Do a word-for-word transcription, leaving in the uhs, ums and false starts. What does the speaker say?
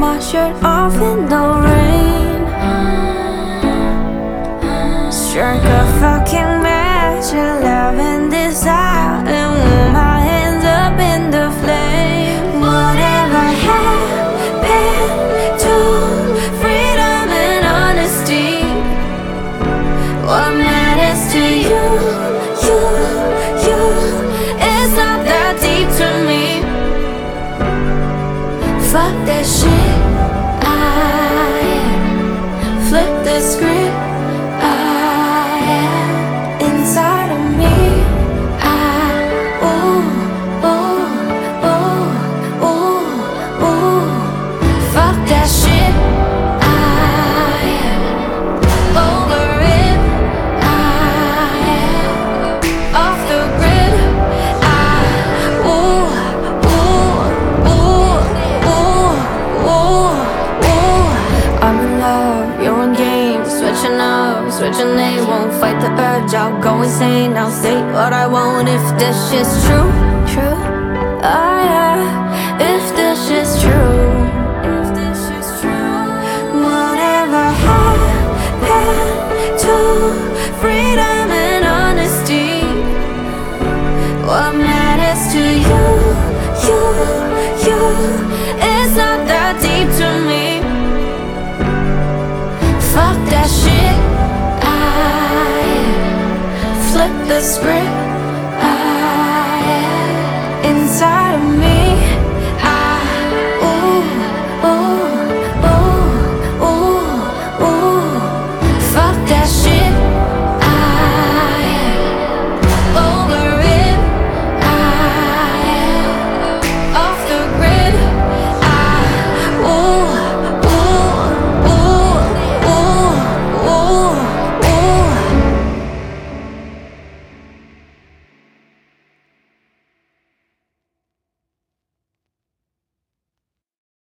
my shirt off in the rain. Strike a fucking match, and loving this out, and warm my hands up in the flame. Whatever happened to freedom and honesty? What matters to you, you, you? It's not that deep to me. Fuck that shit, I am. Flip the script, I am. Inside of me, I, ooh, ooh, ooh, ooh, ooh. Fuck that shit, I am. Over it, I am. Off the grid, I, ooh, ooh, ooh, ooh, ooh, ooh. I'm in love, you're in games, switching up, switching they won't fight the urge. I'll go insane, I'll say what I want if this shit's true, true. Oh yeah, if this shit's true, if this shit's true. Whatever happened to freedom and honesty? What matters to you, you, you? It's not that deep to me. Fuck that shit, I am. Flip the script, I am. Inside of me,